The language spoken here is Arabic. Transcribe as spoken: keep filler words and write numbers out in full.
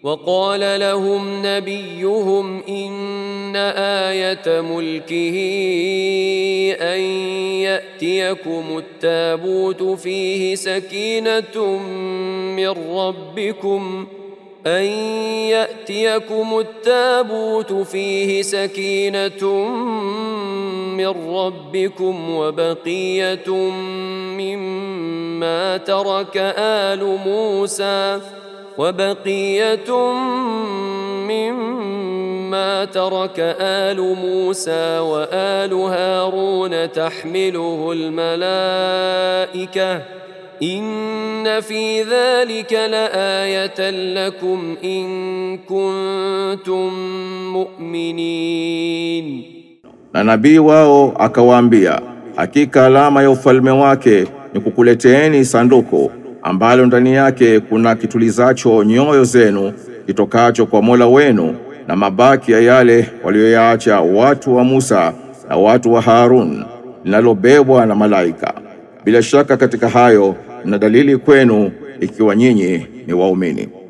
وقال لهم نبيهم إن آية ملكه أن يأتيكم التابوت فيه سكينة من ربكم أن يأتيكم التابوت فيه سكينة من ربكم وبقية مما ترك آل موسى وبقية مما ترك آل موسى وآل هارون تحمله الملائكة إن في ذلك لآية لكم إن كنتم مؤمنين. Na nabii wao akawaambia, hakika alama ya ufalme wake ni kukuleteeni sanduku ambalo ndani yake kuna kitulizacho nyoyo zenu kitokacho kwa Mola wenu na mabaki ya yale walioyaacha watu wa Musa na watu wa Harun, linalobebwa na malaika. Bila shaka katika hayo na dalili kwenu ikiwa nyinyi ni waumini.